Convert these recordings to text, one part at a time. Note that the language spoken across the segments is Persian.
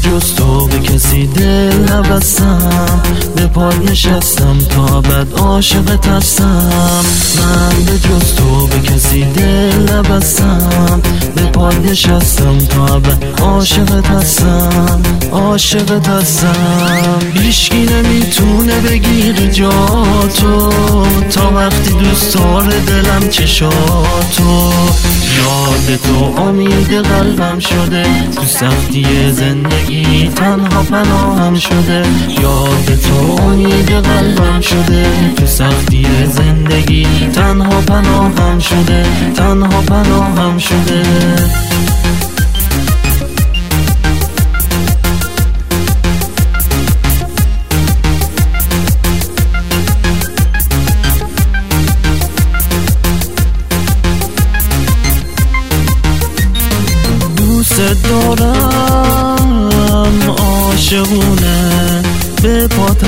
جز تو به کسی دل نبستم، به پای نشستم تا ابد عاشقت هستم. من به جز تو به کسی دل نبستم، به پای نشستم تا ابد عاشقت هستم، عاشقت هستم. هیچکی نمیتونه بگیره جاتو تا وقتی دوست داره دلم چشاتو. یاد تو امید قلبم شده، تو سختی زندگی تنها پناهم شده. یاد تو امید قلبم شده، تو سختی زندگی تنها پناهم شده، تنها پناهم شده. دوست دارم عاشقونه، به پات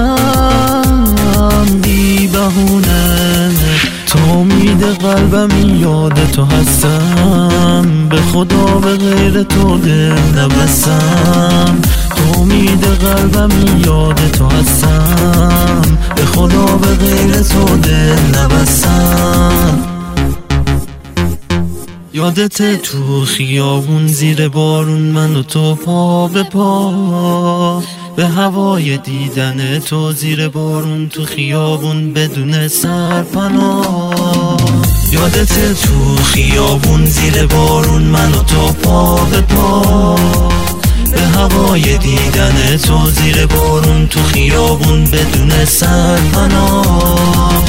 هستم بی بهونه. تو امید قلبم، یاد تو هستم، به خدا به غیر تو دل نبستم. تو امید قلبم، یاد تو هستم، به خدا به غیر تو دل نبستم. یادت تو خیابون زیر بارون من و تو پا به پا، به هوای دیدن تو زیر بارون تو خیابون بدون سرپناه. یادت تو خیابون زیر بارون من و تو پا به پا، به هوای دیدن تو زیر بارون تو خیابون بدون سرپناه.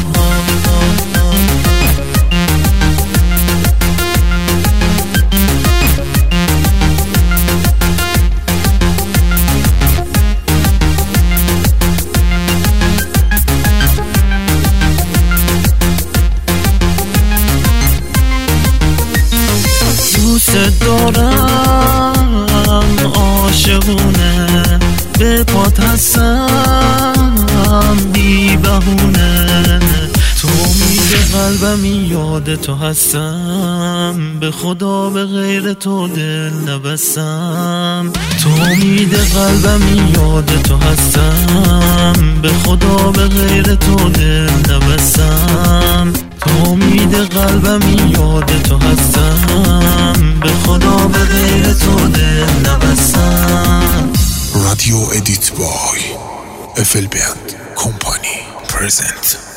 دوست دارم عاشقونه، به پات هستم بی بهونه. تو امید قلبم، یاد تو هستم، به خدا به غیر تو دل نبستم. تو امید قلبم، یاد تو هستم، به خدا به غیر تو دل نبستم. تو امید قلبم، یاد تو هستم، به خدا به غیر تو دل نبستم. رادیو ادیت بای FL Band Company present.